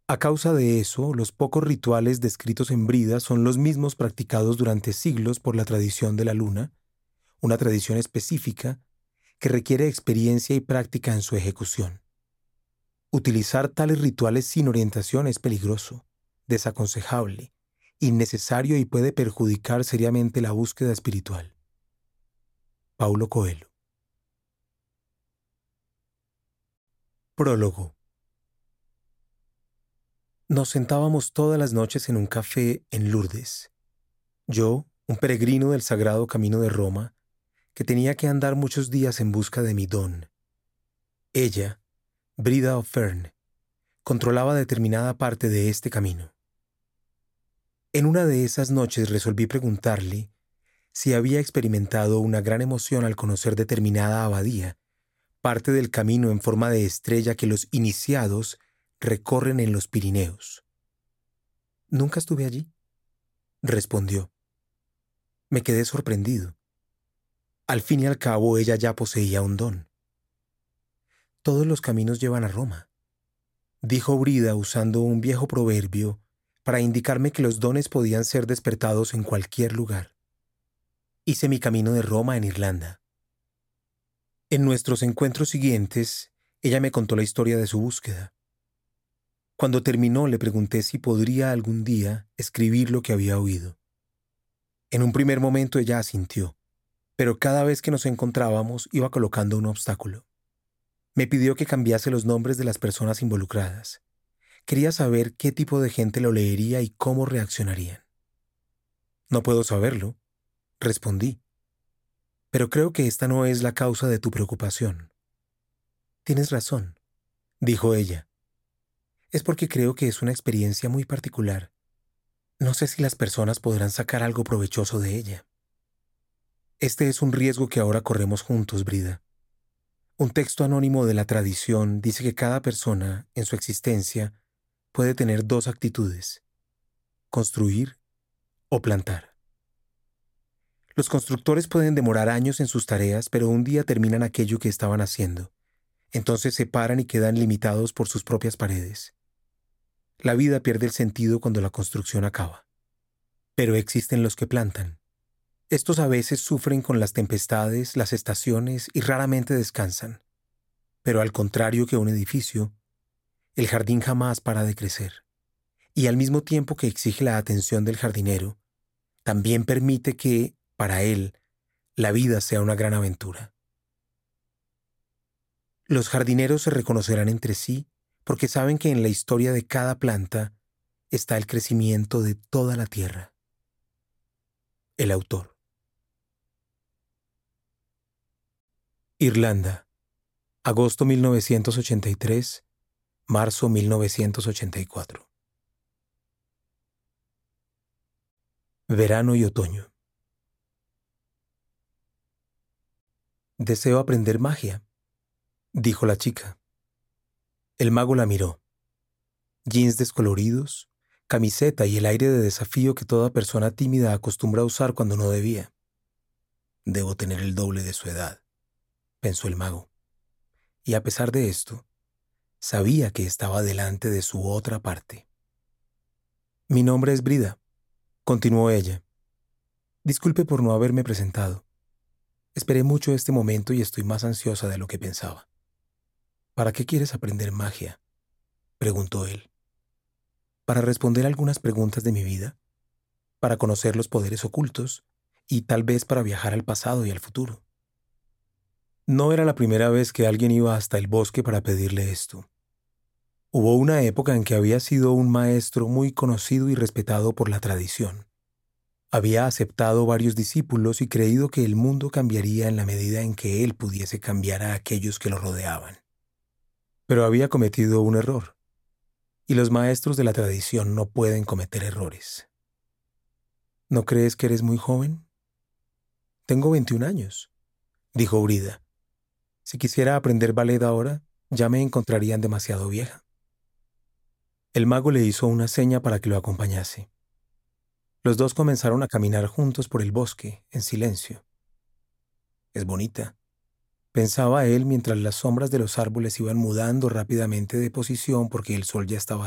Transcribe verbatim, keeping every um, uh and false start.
A causa de eso, los pocos rituales descritos en Brida son los mismos practicados durante siglos por la tradición de la luna, una tradición específica que requiere experiencia y práctica en su ejecución. Utilizar tales rituales sin orientación es peligroso, desaconsejable, innecesario y puede perjudicar seriamente la búsqueda espiritual. Paulo Coelho. Prólogo. Nos sentábamos todas las noches en un café en Lourdes. Yo, un peregrino del Sagrado Camino de Roma, que tenía que andar muchos días en busca de mi don. Ella, Brida O'Fern, controlaba determinada parte de este camino. En una de esas noches resolví preguntarle si había experimentado una gran emoción al conocer determinada abadía, parte del camino en forma de estrella que los iniciados recorren en los Pirineos. «Nunca estuve allí», respondió. Me quedé sorprendido. Al fin y al cabo ella ya poseía un don. «Todos los caminos llevan a Roma», dijo Brida usando un viejo proverbio para indicarme que los dones podían ser despertados en cualquier lugar. Hice mi camino de Roma en Irlanda. En nuestros encuentros siguientes, ella me contó la historia de su búsqueda. Cuando terminó, le pregunté si podría algún día escribir lo que había oído. En un primer momento ella asintió, pero cada vez que nos encontrábamos iba colocando un obstáculo. Me pidió que cambiase los nombres de las personas involucradas. Quería saber qué tipo de gente lo leería y cómo reaccionarían. «No puedo saberlo», respondí. «Pero creo que esta no es la causa de tu preocupación». «Tienes razón», dijo ella. «Es porque creo que es una experiencia muy particular. No sé si las personas podrán sacar algo provechoso de ella». Este es un riesgo que ahora corremos juntos, Brida. Un texto anónimo de la tradición dice que cada persona, en su existencia, puede tener dos actitudes: construir o plantar. Los constructores pueden demorar años en sus tareas, pero un día terminan aquello que estaban haciendo. Entonces se paran y quedan limitados por sus propias paredes. La vida pierde el sentido cuando la construcción acaba. Pero existen los que plantan. Estos a veces sufren con las tempestades, las estaciones y raramente descansan. Pero al contrario que un edificio, el jardín jamás para de crecer. Y al mismo tiempo que exige la atención del jardinero, también permite que, para él, la vida sea una gran aventura. Los jardineros se reconocerán entre sí porque saben que en la historia de cada planta está el crecimiento de toda la tierra. El autor. Irlanda, agosto mil novecientos ochenta y tres, marzo mil novecientos ochenta y cuatro. Verano y otoño. «Deseo aprender magia», dijo la chica. El mago la miró. Jeans descoloridos, camiseta y el aire de desafío que toda persona tímida acostumbra a usar cuando no debía. «Debo tener el doble de su edad», pensó el mago. Y a pesar de esto, sabía que estaba delante de su otra parte. «Mi nombre es Brida», continuó ella. «Disculpe por no haberme presentado. Esperé mucho este momento y estoy más ansiosa de lo que pensaba». «¿Para qué quieres aprender magia?», preguntó él. «Para responder algunas preguntas de mi vida, para conocer los poderes ocultos y tal vez para viajar al pasado y al futuro». No era la primera vez que alguien iba hasta el bosque para pedirle esto. Hubo una época en que había sido un maestro muy conocido y respetado por la tradición. Había aceptado varios discípulos y creído que el mundo cambiaría en la medida en que él pudiese cambiar a aquellos que lo rodeaban. Pero había cometido un error, y los maestros de la tradición no pueden cometer errores. «¿No crees que eres muy joven?» «Tengo veintiún años», dijo Brida. «Si quisiera aprender ballet ahora, ya me encontrarían demasiado vieja». El mago le hizo una seña para que lo acompañase. Los dos comenzaron a caminar juntos por el bosque, en silencio. «Es bonita», pensaba él mientras las sombras de los árboles iban mudando rápidamente de posición porque el sol ya estaba